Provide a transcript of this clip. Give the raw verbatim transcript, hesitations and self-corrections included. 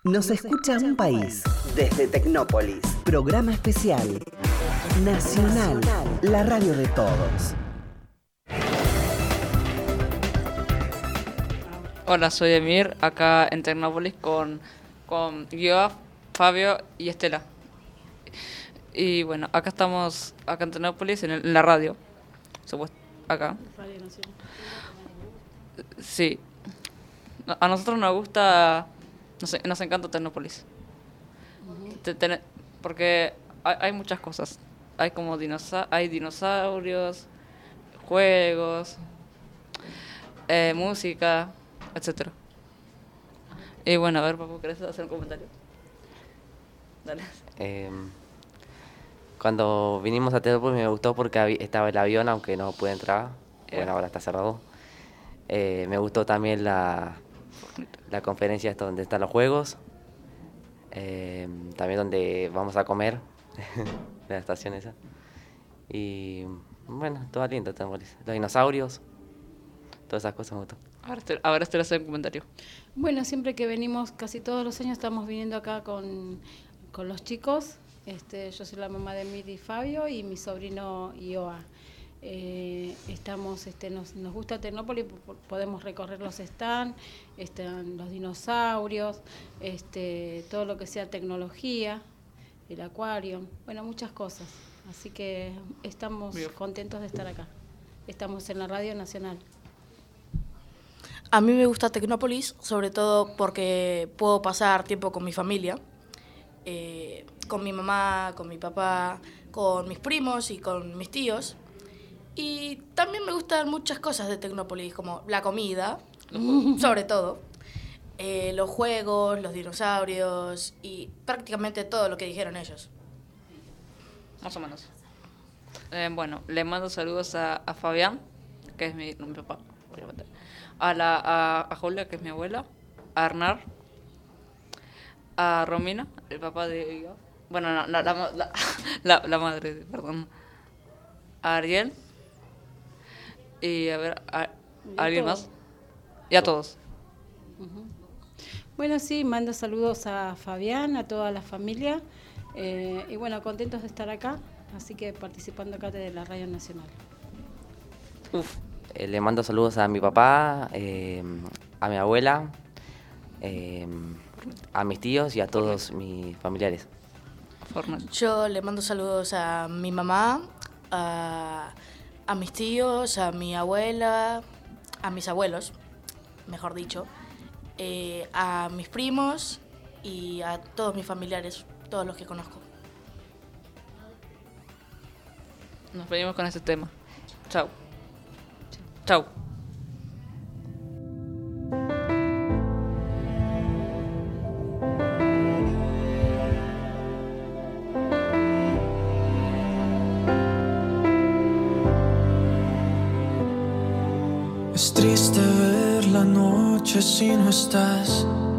Nos escucha un país desde Tecnópolis. Programa especial. Nacional, la radio de todos. Hola, soy Emir, acá en Tecnópolis con, con Gioa, Fabio y Estela. Y bueno, acá estamos, acá en Tecnópolis, en, el- en la radio. Supuesto, acá. Sí. No- A nosotros nos gusta, nos, nos encanta Tecnópolis. Te- ten- porque hay, hay muchas cosas. Hay como dinosa hay dinosaurios, juegos, eh, música, etcétera. Y bueno, a ver, Papu, ¿querés hacer un comentario? Dale. Eh, cuando vinimos a Tecnópolis me gustó porque habi- estaba el avión, aunque no pude entrar. Eh. Bueno, ahora está cerrado. Eh, me gustó también la, la conferencia esta donde están los juegos. Eh, también donde vamos a comer, la estación esa. Y bueno, todo lindo Tecnópolis. Los dinosaurios, todas esas cosas me gustó. Ahora te, ahora te hacer un comentario. Bueno, siempre que venimos, casi todos los años estamos viniendo acá con, con los chicos. Este, yo soy la mamá de Miri y Fabio y mi sobrino Ioa. Eh, estamos, este, nos, nos gusta Tecnópolis, po- podemos recorrer los stands, están los dinosaurios, este, todo lo que sea tecnología, el acuario, bueno, muchas cosas. Así que estamos Bien. contentos de estar acá. Estamos en la Radio Nacional. A mí me gusta Tecnópolis, sobre todo porque puedo pasar tiempo con mi familia, eh, con mi mamá, con mi papá, con mis primos y con mis tíos. Y también me gustan muchas cosas de Tecnópolis, como la comida, sobre todo, eh, los juegos, los dinosaurios y prácticamente todo lo que dijeron ellos. Más o menos. Eh, bueno, le mando saludos a, a Fabián, que es mi, no, mi papá, obviamente. A, la, a, a Julia, que es mi abuela. A Arnar. A Romina, el papá de Iga. Bueno, no, la, la, la, la, la madre, perdón. A Ariel. Y a ver, a, Y ¿a a alguien todos. más? Y a todos. Bueno, sí, mando saludos a Fabián, a toda la familia. eh, y bueno, contentos de estar acá, así que participando acá de la Radio Nacional. Uf. Eh, le mando saludos a mi papá, eh, a mi abuela, eh, a mis tíos y a todos mis familiares. Formal. Yo le mando saludos a mi mamá, a, a mis tíos, a mi abuela, a mis abuelos, mejor dicho, eh, a mis primos y a todos mis familiares, todos los que conozco. Nos venimos con este tema. Chau. Chau. Es triste ver la noche si no estás.